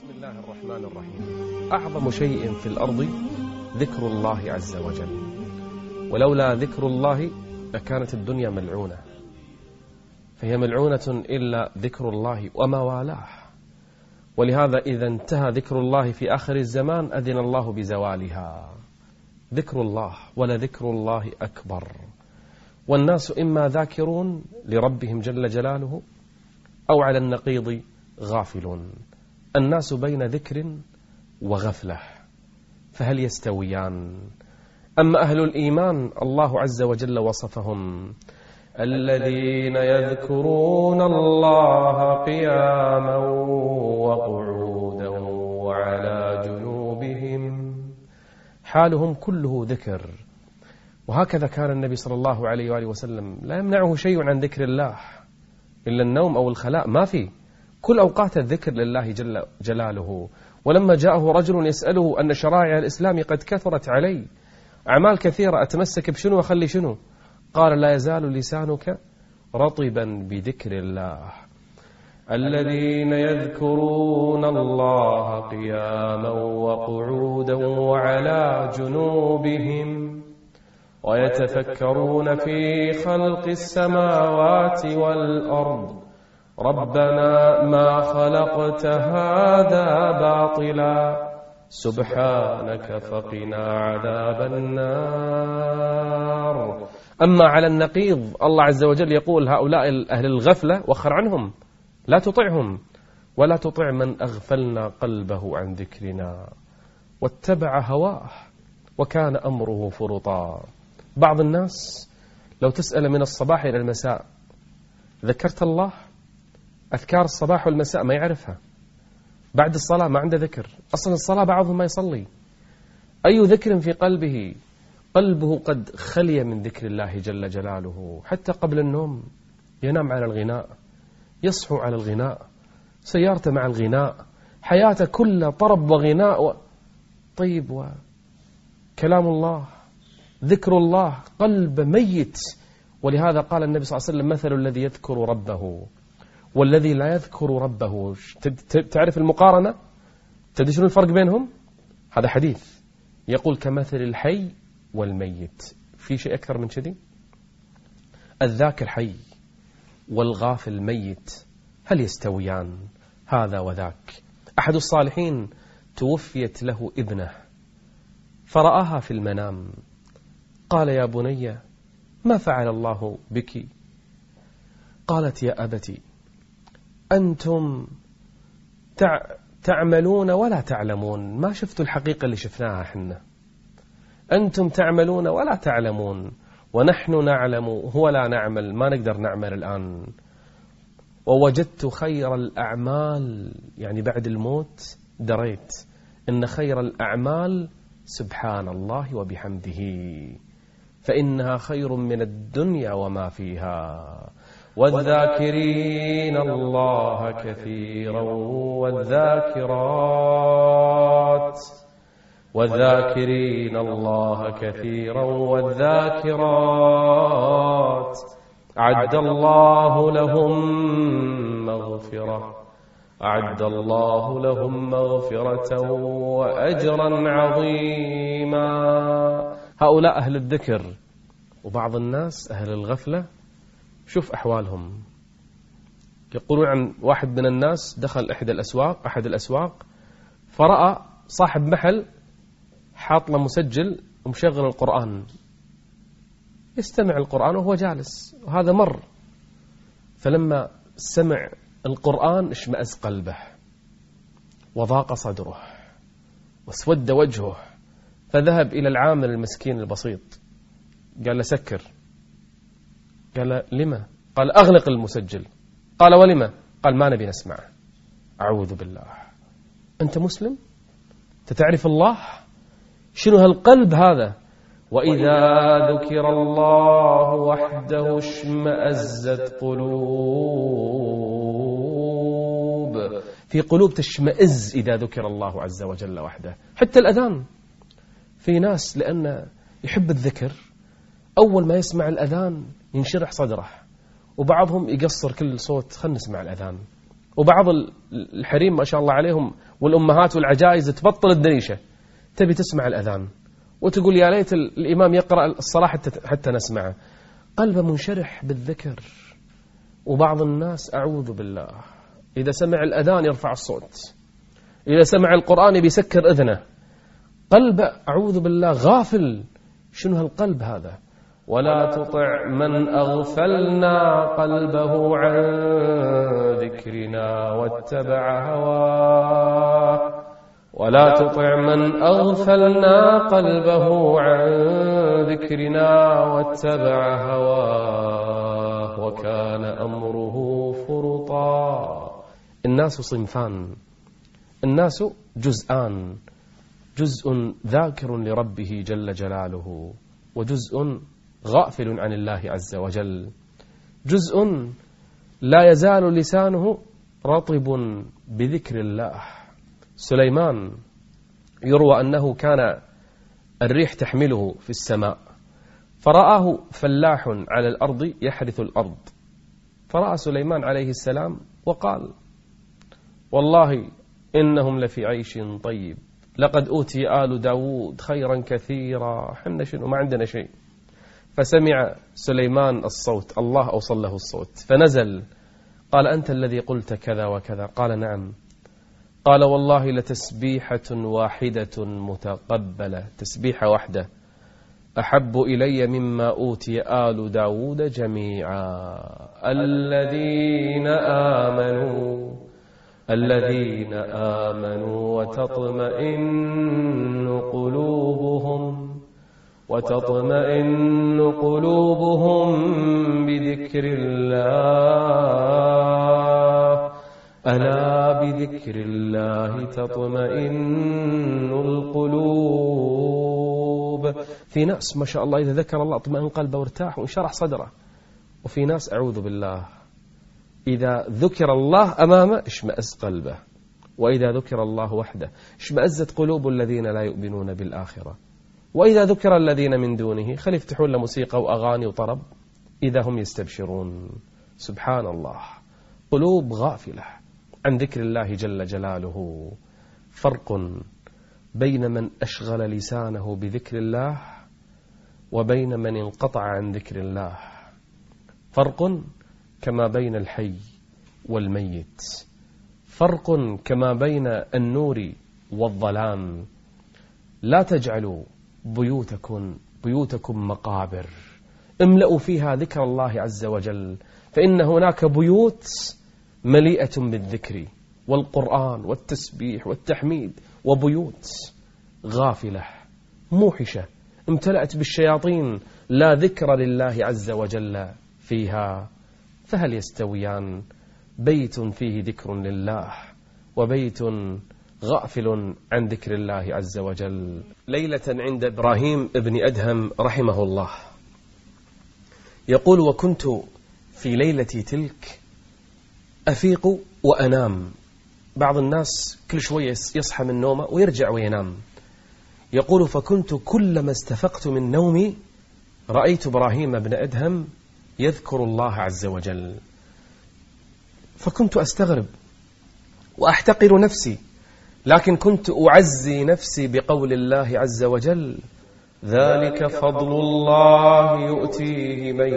بسم الله الرحمن الرحيم. أعظم شيء في الأرض ذكر الله عز وجل، ولولا ذكر الله لكانت الدنيا ملعونة، فهي ملعونة إلا ذكر الله وما والاه. ولهذا إذا انتهى ذكر الله في آخر الزمان أذن الله بزوالها. ذكر الله ولذكر الله أكبر. والناس إما ذاكرون لربهم جل جلاله أو على النقيض غافلون. الناس بين ذكر وغفلة، فهل يستويان؟ أما أهل الإيمان الله عز وجل وصفهم: الذين يذكرون الله قياما وقعودا وعلى جنوبهم، حالهم كله ذكر. وهكذا كان النبي صلى الله عليه وآله وسلم لا يمنعه شيء عن ذكر الله إلا النوم أو الخلاء، ما في، كل أوقات الذكر لله جل جلاله. ولما جاءه رجل يسأله أن شرائع الإسلام قد كثرت علي، أعمال كثيرة، أتمسك بشنو وأخلي شنو؟ قال: لا يزال لسانك رطبا بذكر الله. الذين يذكرون الله قياما وقعودا وعلى جنوبهم ويتفكرون في خلق السماوات والأرض ربنا ما خلقت هذا باطلا سبحانك فقنا عذاب النار. أما على النقيض الله عز وجل يقول: هؤلاء أهل الغفلة وخر عنهم، لا تطعهم ولا تطع من أغفلنا قلبه عن ذكرنا واتبع هواه وكان أمره فرطا. بعض الناس لو تسأل من الصباح إلى المساء: ذكرت الله؟ أذكار الصباح والمساء ما يعرفها، بعد الصلاة ما عنده ذكر، أصلا الصلاة بعضهم ما يصلي. أي ذكر في قلبه؟ قلبه قد خلي من ذكر الله جل جلاله. حتى قبل النوم ينام على الغناء، يصحو على الغناء، سيارته مع الغناء، حياته كلها طرب وغناء طيب. وكلام الله ذكر الله قلب ميت. ولهذا قال النبي صلى الله عليه وسلم: مثل الذي يذكر ربه والذي لا يذكر ربه. تعرف المقارنة؟ تدري شنو الفرق بينهم؟ هذا حديث يقول: كمثل الحي والميت. في شيء أكثر من كذي؟ الذاكر حي والغافل ميت، هل يستويان؟ هذا وذاك. أحد الصالحين توفيت له ابنه فرآها في المنام، قال: يا بني ما فعل الله بك؟ قالت: يا أبتي أنتم تعملون ولا تعلمون، ما شفتوا الحقيقة اللي شفناها احنا. أنتم تعملون ولا تعلمون ونحن نعلم ولا نعمل، ما نقدر نعمل الآن. ووجدت خير الأعمال، يعني بعد الموت دريت إن خير الأعمال سبحان الله وبحمده، فإنها خير من الدنيا وما فيها. والذاكرين الله كثيرا والذاكرين الله كثيرا والذاكرات أعد الله لهم مغفرة وأجرا عظيما. هؤلاء أهل الذكر. وبعض الناس أهل الغفلة، شوف أحوالهم. يقولون عن واحد من الناس دخل أحد الأسواق فرأى صاحب محل حاط له مسجل ومشغل القرآن، يستمع القرآن وهو جالس، وهذا مر. فلما سمع القرآن اشمأز قلبه وضاق صدره واسود وجهه، فذهب إلى العامل المسكين البسيط قال له: سكر. قال: لما؟ قال: أغلق المسجل. قال: ولما؟ قال: ما نبي نسمع. أعوذ بالله. أنت مسلم؟ تعرف الله؟ شنو هالقلب هذا؟ وإذا ذكر الله وحده اشمأزت قلوب. في قلوب تشمئز إذا ذكر الله عز وجل وحده. حتى الأذان، في ناس لأن يحب الذكر أول ما يسمع الأذان ينشرح صدره، وبعضهم يقصر كل صوت، خلنا نسمع الأذان، وبعض الحريم ما شاء الله عليهم والأمهات والعجائز تبطل الدريشة، تبي تسمع الأذان وتقول يا ليت الإمام يقرأ الصلاة حتى نسمعه، قلبه منشرح بالذكر. وبعض الناس أعوذ بالله إذا سمع الأذان يرفع الصوت، إذا سمع القرآن بيسكر إذنه، قلبه أعوذ بالله غافل. شنو هالقلب هذا؟ ولا تطع من أغفلنا قلبه عن ذكرنا واتبع هواه، ولا تطع من أغفلنا قلبه عن ذكرنا واتبع هواه وكان أمره فرطا. الناس صنفان، الناس جزءان، جزء ذاكر لربه جل جلاله، وجزء غافل عن الله عز وجل. جزء لا يزال لسانه رطب بذكر الله. سليمان يروى أنه كان الريح تحمله في السماء، فرآه فلاح على الأرض يحرث الأرض، فرأى سليمان عليه السلام وقال والله إنهم لفي عيش طيب، لقد أوتي آل داود خيرا كثيرا، حنا شنو ما عندنا شيء. فسمع سليمان الصوت، الله أوصل له الصوت، فنزل قال أنت الذي قلت كذا وكذا؟ قال نعم. قال والله لتسبيحة واحدة متقبلة، تسبيحة واحدة أحب إلي مما أوتي آل داود جميعا. الذين آمنوا وتطمئن قلوبهم بذكر الله، ألا بذكر الله تطمئن القلوب. في ناس ما شاء الله إذا ذكر الله اطمئن قلبه وارتاح وانشرح صدره، وفي ناس أعوذ بالله إذا ذكر الله أمامه اشمأز قلبه، وإذا ذكر الله وحده اشمأزت قلوب الذين لا يؤمنون بالآخرة، وإذا ذكر الذين من دونه خل يفتحون له موسيقى وأغاني وطرب إذا هم يستبشرون. سبحان الله، قلوب غافلة عن ذكر الله جل جلاله. فرق بين من أشغل لسانه بذكر الله وبين من انقطع عن ذكر الله. فرق كما بين الحي والميت، فرق كما بين النور والظلام. لا تجعلوا بيوتكم مقابر، املأوا فيها ذكر الله عز وجل، فإن هناك بيوت مليئة بالذكر والقرآن والتسبيح والتحميد، وبيوت غافلة موحشة امتلأت بالشياطين لا ذكر لله عز وجل فيها. فهل يستويان؟ بيت فيه ذكر لله وبيت غافل عن ذكر الله عز وجل. ليلة عند إبراهيم ابن أدهم رحمه الله يقول وكنت في ليلتي تلك أفيق وأنام. بعض الناس كل شوية يصحى من نومه ويرجع وينام. يقول فكنت كلما استفقت من نومي رأيت إبراهيم بن أدهم يذكر الله عز وجل، فكنت أستغرب وأحتقر نفسي، لكن كنت أعزي نفسي بقول الله عز وجل ذلك فضل الله يؤتيه من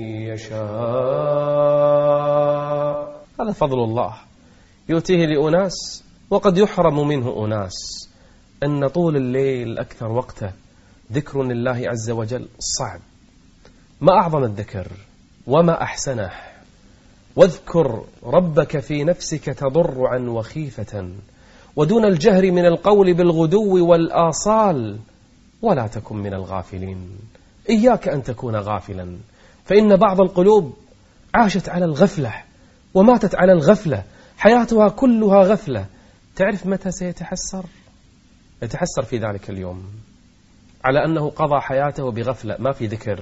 يشاء. هذا فضل الله يؤتيه لأناس وقد يحرم منه أناس. أن طول الليل أكثر وقته ذكر لله عز وجل صعب. ما أعظم الذكر وما أحسنه. واذكر ربك في نفسك تضرعا وخيفة ودون الجهر من القول بالغدو والآصال ولا تكن من الغافلين. إياك أن تكون غافلا، فإن بعض القلوب عاشت على الغفلة وماتت على الغفلة، حياتها كلها غفلة. تعرف متى سيتحسر؟ يتحسر في ذلك اليوم على أنه قضى حياته بغفلة ما في ذكر.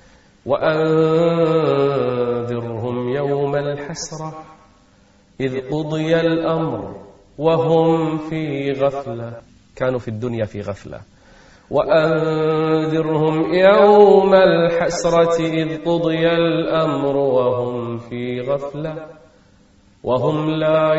وأنذرهم يوم الحسرة إذ قضي الأمر وهم في غفلة. كانوا في الدنيا في غفلة. وأنذرهم يوم الحسرة إذ قضي الأمر وهم في غفلة وهم لا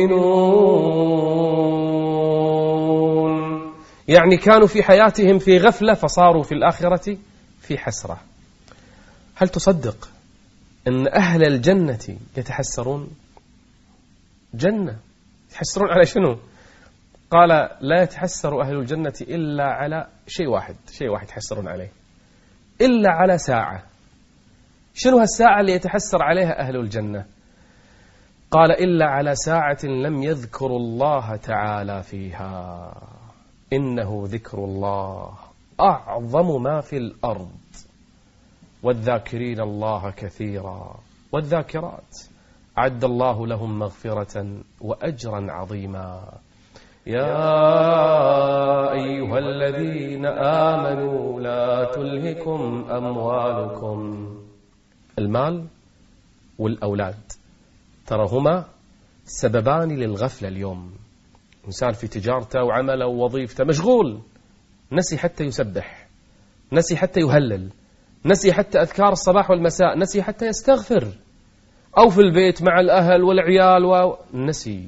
يؤمنون. يعني كانوا في حياتهم في غفلة فصاروا في الآخرة في حسرة. هل تصدق أن أهل الجنة يتحسرون؟ جنة يتحسرون على شنو؟ قال لا يتحسر أهل الجنة إلا على شيء واحد يتحسرون عليه، إلا على ساعة. شنو هالساعة اللي يتحسر عليها أهل الجنة؟ قال إلا على ساعة لم يذكروا الله تعالى فيها، إنه ذكر الله أعظم ما في الأرض، والذاكرين الله كثيرا والذاكرات أعد الله لهم مغفرة وأجرا عظيما. يا أيها الذين آمنوا لا تلهكم أموالكم. المال والأولاد ترى هما سببان للغفلة اليوم. إنسان في تجارته وعمله ووظيفته مشغول، نسي حتى يسبح، نسي حتى يهلل، نسي حتى أذكار الصباح والمساء، نسي حتى يستغفر، أو في البيت مع الأهل والعيال نسي.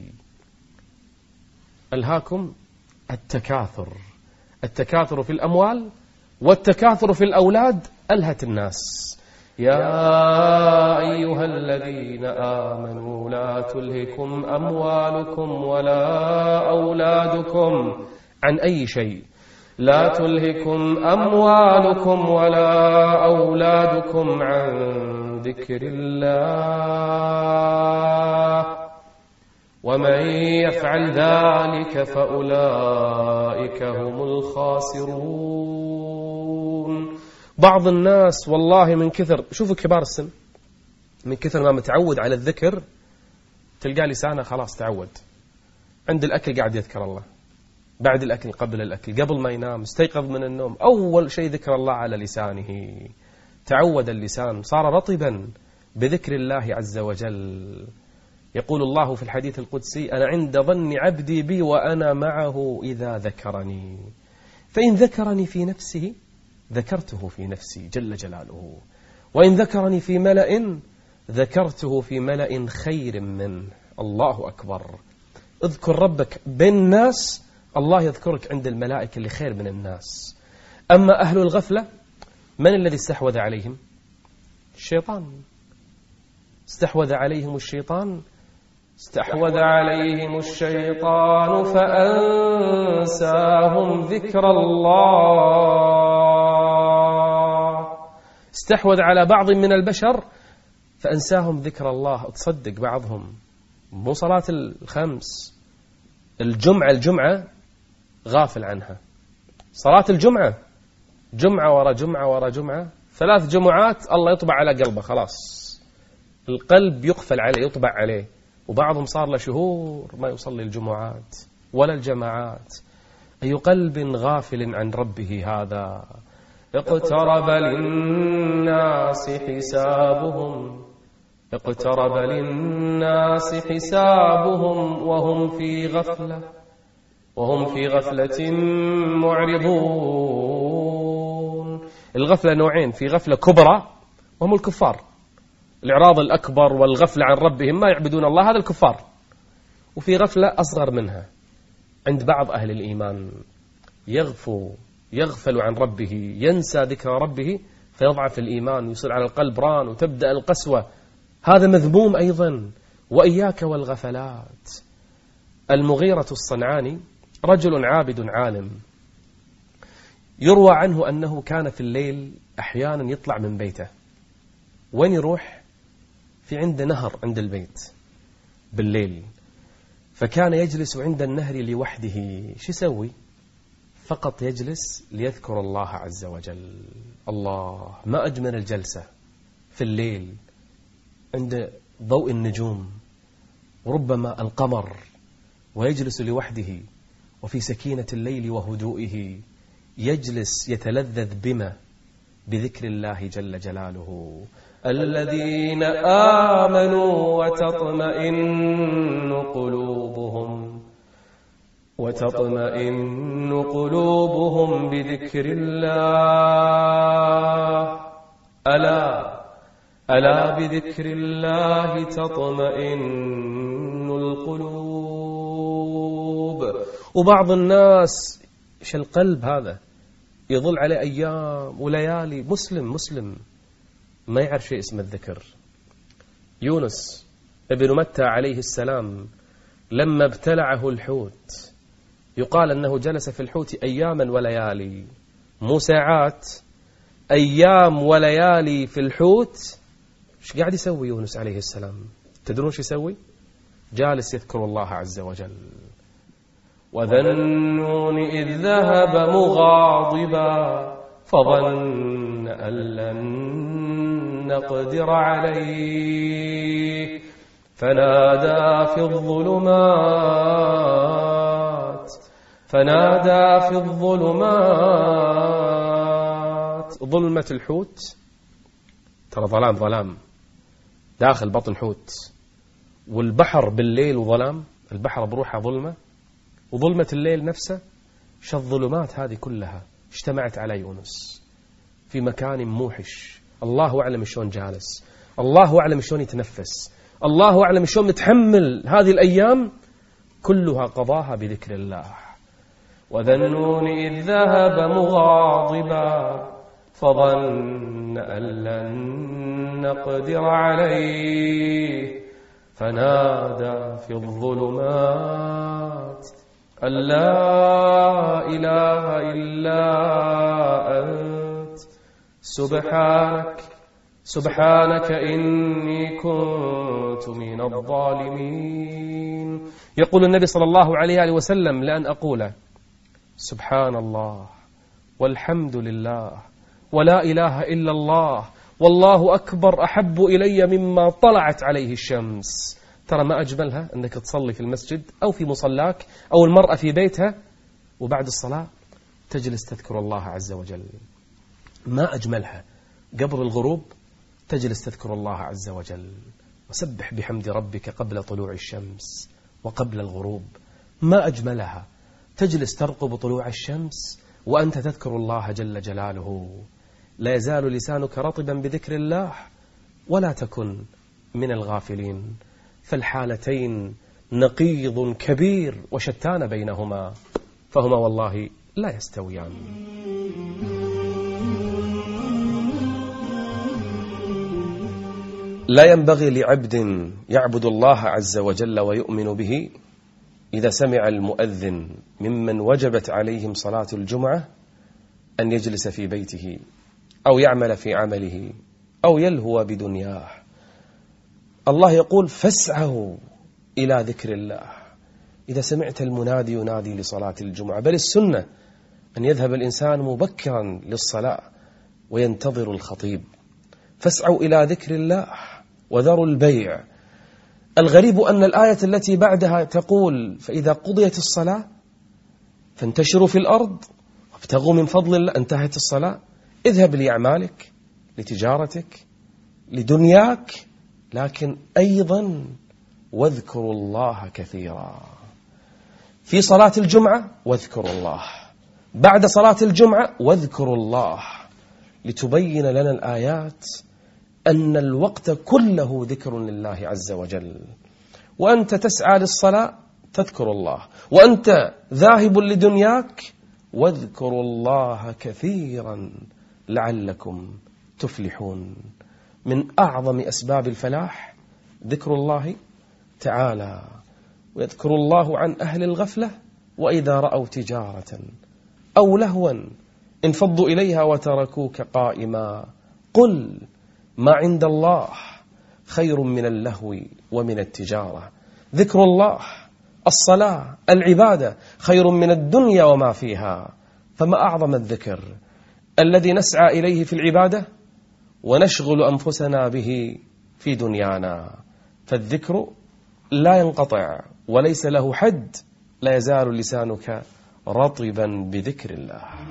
ألهاكم التكاثر في الأموال والتكاثر في الأولاد ألهت الناس. يا أيها الذين آمنوا لا تلهكم أموالكم ولا أولادكم عن أي شيء، لا تلهكم أموالكم ولا أولادكم عن ذكر الله ومن يفعل ذلك فأولئك هم الخاسرون. بعض الناس والله من كثر، شوفوا كبار السن، من كثر ما متعود على الذكر تلقى لسانه خلاص تعود. عند الأكل قاعد يذكر الله، بعد الأكل، قبل الأكل، قبل ما ينام، استيقظ من النوم، أول شيء ذكر الله على لسانه. تعود اللسان، صار رطبا بذكر الله عز وجل. يقول الله في الحديث القدسي: أنا عند ظن عبدي بي وأنا معه إذا ذكرني، فإن ذكرني في نفسه ذكرته في نفسي جل جلاله، وإن ذكرني في ملأ ذكرته في ملأ خير منه. الله أكبر. اذكر ربك بين الناس، الله يذكرك عند الملائكة اللي خير من الناس. أما أهل الغفلة من الذي استحوذ عليهم؟ الشيطان. استحوذ عليهم الشيطان فأنساهم ذكر الله. استحوذ على بعض من البشر فأنساهم ذكر الله. تصدق بعضهم مو صلاة الخمس، الجمعة غافل عنها. صلاة الجمعة جمعة ورا جمعة ورا جمعة، 3 جمعات الله يطبع على قلبه، خلاص القلب يقفل عليه، يطبع عليه. وبعضهم صار له شهور ما يصلي الجمعات ولا الجماعات. أي قلب غافل عن ربه هذا. اقترب للناس حسابهم وهم في غفلة معرضون. الغفلة نوعين: في غفلة كبرى وهم الكفار، الإعراض الأكبر والغفلة عن ربهم، ما يعبدون الله، هذا الكفار. وفي غفلة أصغر منها عند بعض أهل الإيمان، يغفل عن ربه، ينسى ذكر ربه فيضعف الإيمان ويصير على القلب ران وتبدأ القسوة. هذا مذموم أيضا. وإياك والغفلات. المغيرة الصنعاني رجل عابد عالم، يروى عنه أنه كان في الليل أحيانا يطلع من بيته. وين يروح؟ في عند نهر عند البيت بالليل، فكان يجلس عند النهر لوحده. شو يسوي؟ فقط يجلس ليذكر الله عز وجل. الله، ما أجمل الجلسة في الليل عند ضوء النجوم وربما القمر، ويجلس لوحده وفي سكينة الليل وهدوئه يجلس يتلذذ بذكر الله جل جلاله. الذين آمنوا وتطمئن قلوبهم بذكر الله. ألا ألا بذكر الله تطمئن القلوب. وبعض الناس إيش القلب هذا يظل عليه أيام وليالي، مسلم ما يعرف شيء اسم الذكر. يونس ابن متى عليه السلام لما ابتلعه الحوت يقال أنه جلس في الحوت أياما وليالي، مو ساعات، أيام وليالي في الحوت. ايش قاعد يسوي يونس عليه السلام؟ تدرون ايش يسوي؟ جالس يذكر الله عز وجل. وذا النون إذ ذهب مغاضبا فظن أن لن نقدر عليه فنادى في الظلمات. ظلمة الحوت ترى ظلام داخل بطن حوت، والبحر بالليل وظلام، البحر بروحها ظلمة، وظلمة الليل نفسه. الظلمات هذه كلها اجتمعت على يونس في مكان موحش. الله أعلم شلون جالس، الله أعلم شلون يتنفس، الله أعلم شلون متحمل هذه الأيام كلها قضاها بذكر الله. وذا النون إذ ذهب مغاضبا فظن أن لن نقدر عليه فنادى في الظلمات أن لا إله إلا أنت سبحانك إني كنت من الظالمين. يقول النبي صلى الله عليه وسلم: لأن أقول سبحان الله والحمد لله ولا إله إلا الله والله أكبر أحب إلي مما طلعت عليه الشمس. ترى ما أجملها أنك تصلي في المسجد أو في مصلاك أو المرأة في بيتها وبعد الصلاة تجلس تذكر الله عز وجل. ما أجملها قبل الغروب تجلس تذكر الله عز وجل. وسبح بحمد ربك قبل طلوع الشمس وقبل الغروب. ما أجملها تجلس ترقب طلوع الشمس وأنت تذكر الله جل جلاله. لا يزال لسانك رطبا بذكر الله ولا تكن من الغافلين. فالحالتين نقيض كبير وشتان بينهما، فهما والله لا يستويان. لا ينبغي لعبد يعبد الله عز وجل ويؤمن به إذا سمع المؤذن ممن وجبت عليهم صلاة الجمعة أن يجلس في بيته أو يعمل في عمله أو يلهو بدنياه. الله يقول: فاسعوا إلى ذكر الله. إذا سمعت المنادي ينادي لصلاة الجمعة، بل السنة أن يذهب الإنسان مبكرا للصلاة وينتظر الخطيب. فاسعوا إلى ذكر الله وذروا البيع. الغريب أن الآية التي بعدها تقول: فإذا قضيت الصلاة فانتشروا في الأرض وابتغوا من فضل الله. انتهت الصلاة، اذهب لأعمالك، لتجارتك، لدنياك، لكن أيضا واذكروا الله كثيرا. في صلاة الجمعة واذكروا الله، بعد صلاة الجمعة واذكروا الله، لتبين لنا الآيات أن الوقت كله ذكر لله عز وجل. وأنت تسعى للصلاة تذكر الله، وأنت ذاهب لدنياك واذكروا الله كثيرا لعلكم تفلحون. من أعظم أسباب الفلاح ذكر الله تعالى. ويذكر الله عن أهل الغفلة وإذا رأوا تجارة أو لهوا انفضوا إليها وتركوك قائما. قل ما عند الله خير من اللهو ومن التجارة. ذكر الله، الصلاة، العبادة خير من الدنيا وما فيها. فما أعظم الذكر الذي نسعى إليه في العبادة ونشغل أنفسنا به في دنيانا. فالذكر لا ينقطع وليس له حد. لا يزال لسانك رطبا بذكر الله.